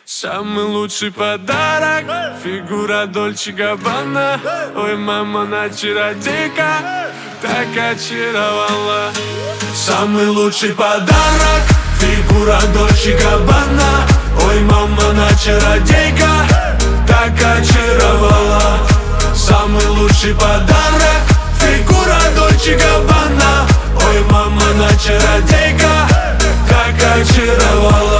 Самый лучший подарок — фигура Дольче Габбана. Ой, мама, она чародейка, так очаровала. Самый лучший подарок — фигура Дольче Габбана. Ой, мама, она чародейка, так очаровала. Самый лучший подарок — фигура Дольче Габбана. Ой, мама, она чародейка, так очаровала.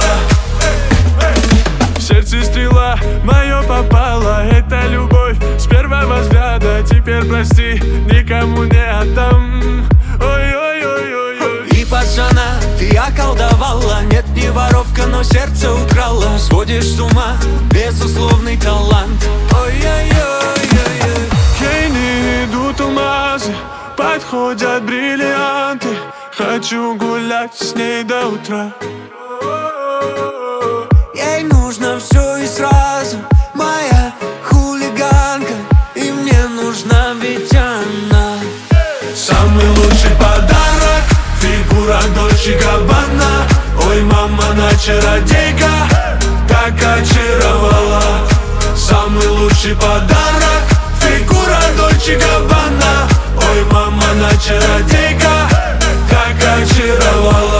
В сердце стрела мое попала, это любовь с первого взгляда. Теперь прости, никому не отдам. Ой-ой-ой-ой-ой. И пацана ты околдовала, нет, не воровка, но сердце украла. Сводишь с ума, безусловный талант. Ой-ой-ой-ой-ой. Ей не идут алмазы, подходят бриллианты. Хочу гулять с ней до утра. Ей нужно все и сразу, моя хулиганка, и мне нужна ведь она. Самый лучший подарок — фигура Дольче Габбана. Ой, мама, она чародейка, так очаровала. Самый лучший подарок — фигура Дольче Габбана. Ой, мама, она чародейка, так очаровала.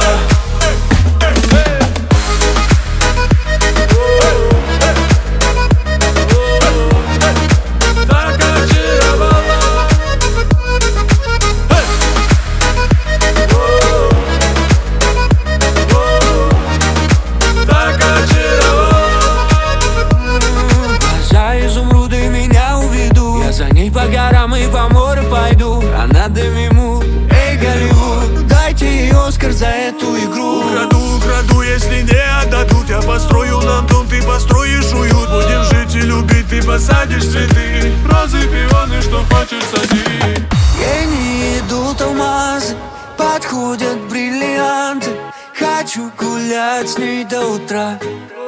За ней по горам и по морю пойду. Она Демимур, эй, Голливуд, дайте ей Оскар за эту игру. Украду, если не отдадут. Я построю нам дом, ты построишь уют. Будем жить и любить, ты посадишь цветы. Розы, пионы, что хочешь сади. Ей не идут алмазы, подходят бриллианты. Хочу гулять с ней до утра.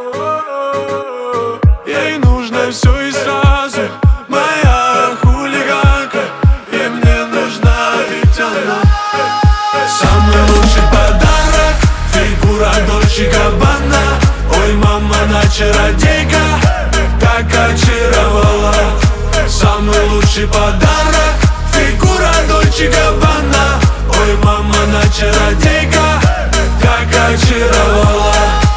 Ей нужно все и сразу, моя хулиганка, и мне нужна ведь она. Самый лучший подарок — фигура Дольче Габбана. Ой, мама, она чародейка, так очаровала. Самый лучший подарок — фигура Дольче Габбана. Ой, мама, она чародейка, так очаровала.